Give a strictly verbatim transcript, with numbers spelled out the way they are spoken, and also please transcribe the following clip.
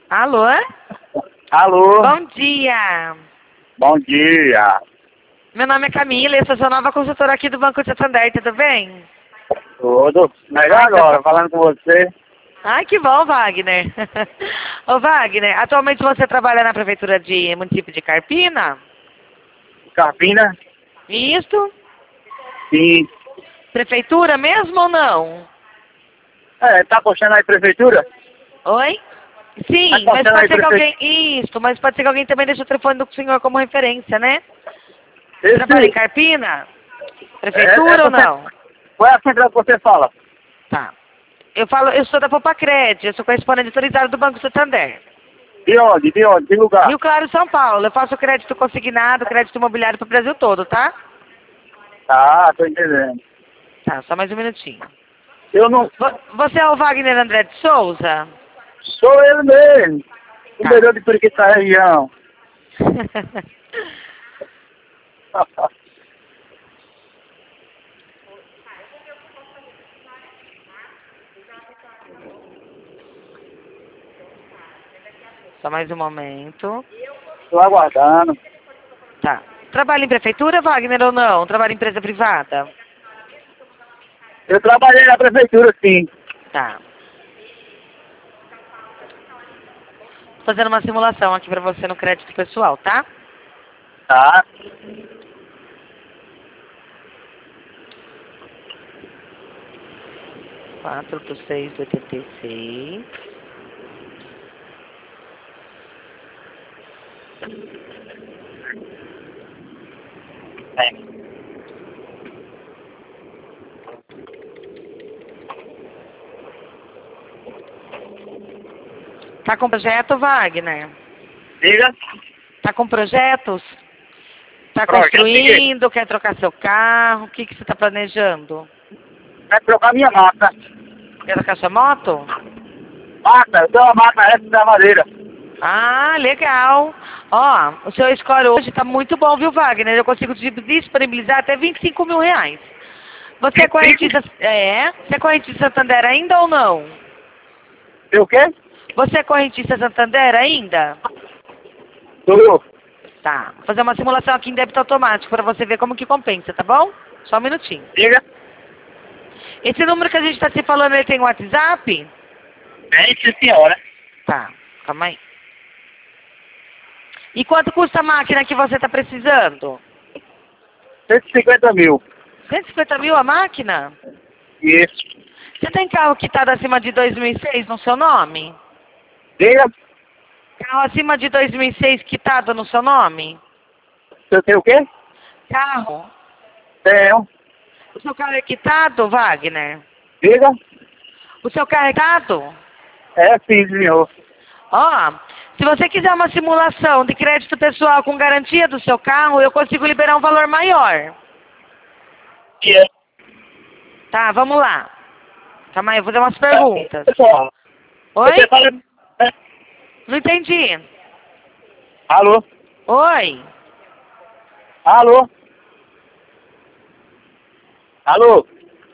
Alô? Alô? Bom dia. Bom dia. Meu nome é Camila, eu sou sua nova consultora aqui do Banco Santander, tudo bem? Tudo. Melhor Ai, agora, tá... falando com você. Ai, que bom, Wagner. Ô, Wagner, atualmente você trabalha na prefeitura de município de Carpina? Carpina? Isso? Sim. Prefeitura mesmo ou não? É, tá postando aí prefeitura? Oi? Sim, Tá mas postando pode aí ser que prefeitura? alguém... Isso, mas pode ser que alguém também deixe o telefone do senhor como referência, né? Trabalha em Esse... Carpina? É, é Prefeitura ou você... não? Qual é a central que você fala? Tá. Eu falo, eu sou da Popacred, eu sou correspondente autorizado do Banco Santander. De onde? De onde? De lugar? Rio Claro, São Paulo. Eu faço crédito consignado, crédito imobiliário para o Brasil todo, tá? Tá, tô entendendo. Tá, só mais um minutinho. Eu não... Vo- Você é o Wagner André de Souza? Sou ele mesmo. O Tá. melhor de Periquita da região. Só mais um momento. Tô aguardando. Tá. Trabalha em prefeitura, Wagner, ou não? Trabalha em empresa privada? Eu trabalhei na prefeitura, sim. Tá. Tô fazendo uma simulação aqui para você no crédito pessoal, tá? Tá. quatro por seis, oitenta e seis. É. Tá com projeto, Wagner? Diga. Tá com projetos? Tá Projeto de quê? construindo, quer trocar seu carro? O que, que você tá planejando? Vai trocar minha mata. Quer trocar sua moto? Mata, eu tenho uma mata essa da madeira. Ah, legal. Ó, o seu score hoje tá muito bom, viu, Wagner? Eu consigo te disponibilizar até vinte e cinco mil reais. Você é correntista... É? Você é correntista Santander ainda ou não? E o quê? Você é correntista Santander ainda? Tô. Tá. Vou fazer uma simulação aqui em débito automático para você ver como que compensa, tá bom? Só um minutinho. Diga. Esse número que a gente tá se falando, ele tem WhatsApp? É isso, senhora. Tá. Calma aí. E quanto custa a máquina que você tá precisando? cento e cinquenta mil. cento e cinquenta mil a máquina? Isso. Você tem carro quitado acima de dois mil e seis no seu nome? Diga. Carro acima de dois mil e seis quitado no seu nome? Você tem o quê? Carro. Tenho. O seu carro é quitado, Wagner? Diga. O seu carro é quitado? É sim, senhor. Ó, se você quiser uma simulação de crédito pessoal com garantia do seu carro, eu consigo liberar um valor maior. Que é? Tá, vamos lá. Calma aí, eu vou fazer umas perguntas. Pessoal. Oi? Você fala... É. Não entendi. Alô? Oi? Alô? Alô?